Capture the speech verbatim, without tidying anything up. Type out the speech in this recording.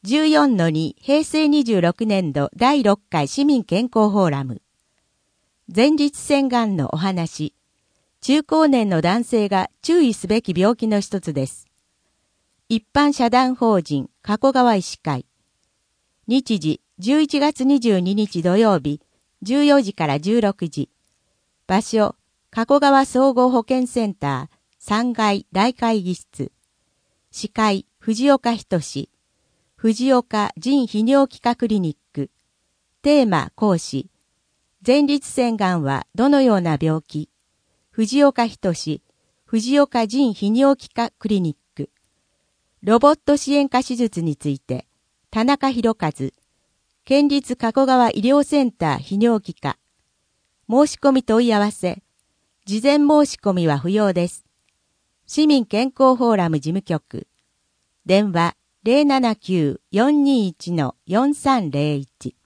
じゅうよんのに 平成にじゅうろくねんどだいろっかい市民健康フォーラム。前立腺がんのお話。中高年の男性が注意すべき病気の一つです。一般社団法人加古川医師会。日時じゅういちがつにじゅうににち土曜日じゅうよじからじゅうろくじ。場所、加古川総合保健センターさんがい大会議室。司会、藤岡仁。藤岡腎泌尿器科クリニック。テーマ講師。前立腺がんはどのような病気？藤岡仁。藤岡腎泌尿器科クリニック。ロボット支援下手術について。田中博和。県立加古川医療センター泌尿器科。申し込み問い合わせ。事前申し込みは不要です。市民健康フォーラム事務局。電話 ゼロななきゅう よんにいち よんさんゼロいち。